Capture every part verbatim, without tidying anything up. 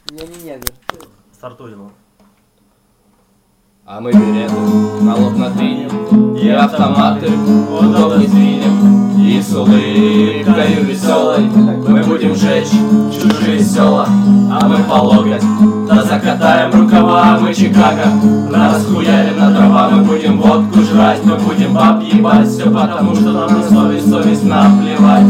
Я не негр. Стартуй, ну. А мы береты на лоб надвинем, и автоматы удобно сдвинем, и с улыбкою веселой мы будем жечь чужие села. А мы по локоть, да закатаем рукава, мы Чикаго, расхуярим на дрова. Мы будем водку жрать, мы будем баб ебать, все потому что нам на совесть, совесть наплевать.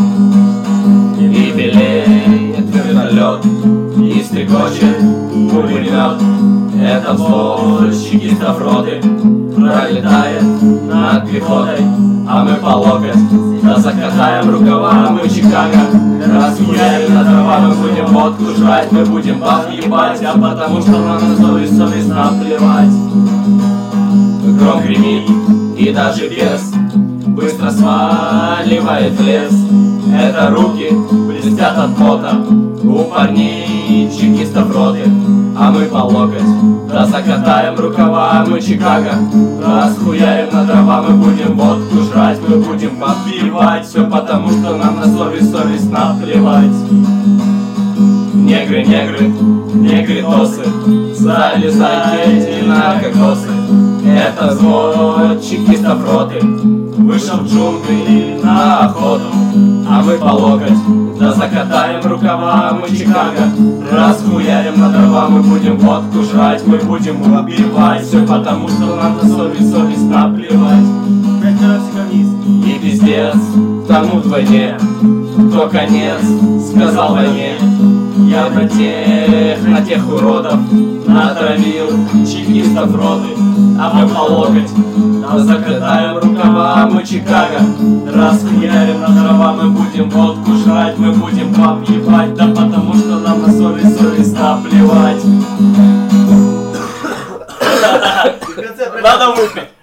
И белеет вертолет, и стрекочет пулемет. Это взвод чекистов роты пролетает над пехотой. А мы по локоть, да закатаем рукава, мы Чикаго, расхуярим на дрова. Мы будем водку жрать, мы будем баб ебать, а потому что нам на совесть, совесть наплевать. Гром гремит, и даже бес быстро сваливает в лес. Это руки блестят от пота у парней чекистов роты. А мы по локоть, да закатаем рукава, мы Чикаго, расхуярим на дрова. Мы будем водку жрать, мы будем попивать, все потому что нам на совесть, совесть наплевать. Негры, негры, негритосы, залезайте на кокосы. Это взвод чекистов роты вышел в джунгли на охоту. А мы по локоть, да закатаем рукава, мы Чикаго, расхуярим на дрова. Мы будем водку жрать, мы будем убивать, все потому что нам на совесть, совесть наплевать. И пиздец тому в войне, кто конец сказал войне. Я на тех, на тех уродов натравил чекистов роты. А мы по локоть, да закатаем рукава, мы Чикаго, расхуярим на дрова. Мы будем водку жрать, мы будем баб ебать, да потому что нам на совесть, совесть наплевать. Надо выпить.